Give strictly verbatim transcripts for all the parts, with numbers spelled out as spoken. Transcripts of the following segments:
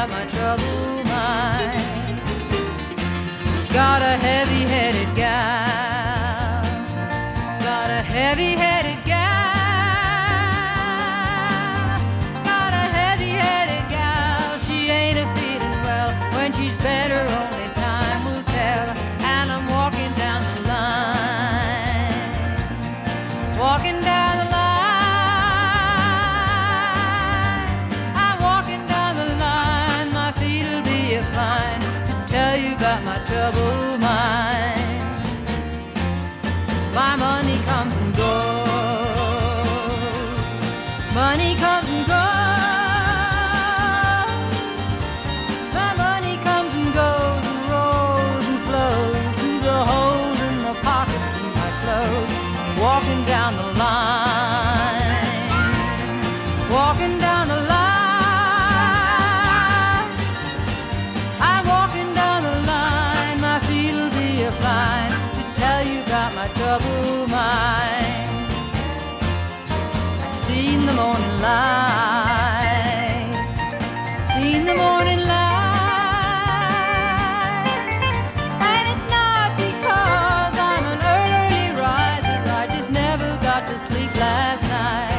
about my troubled mind. Got a heavy-headed gal, got a heavy-headed gal, got a heavy-headed gal. She ain't a feeling well. When she's better, only time will tell. And I'm walking down the line, walking down the line. I'm walking down the line. My feet'll be a fine to tell you about my troubled mind. My money comes and goes, money comes and goes. My money comes and goes, rolls and flows through the holes in the pockets of my clothes. Walking down the line, walking down the line. I'm walking down the line. My feet'll be a fine to tell you about my troubled mind. I seen the morning light, seen the morning light, and it's not because I'm an early riser. I just never got to sleep last night.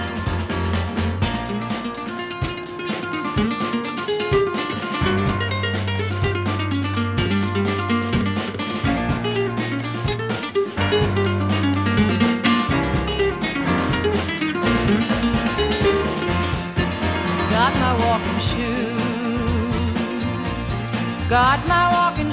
Got my walking shoes, got my walking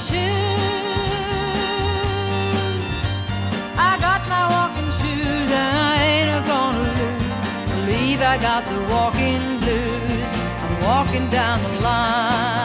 shoes. I got my walking shoes and I ain't a gonna lose. Believe I got the walking blues. I'm walking down the line.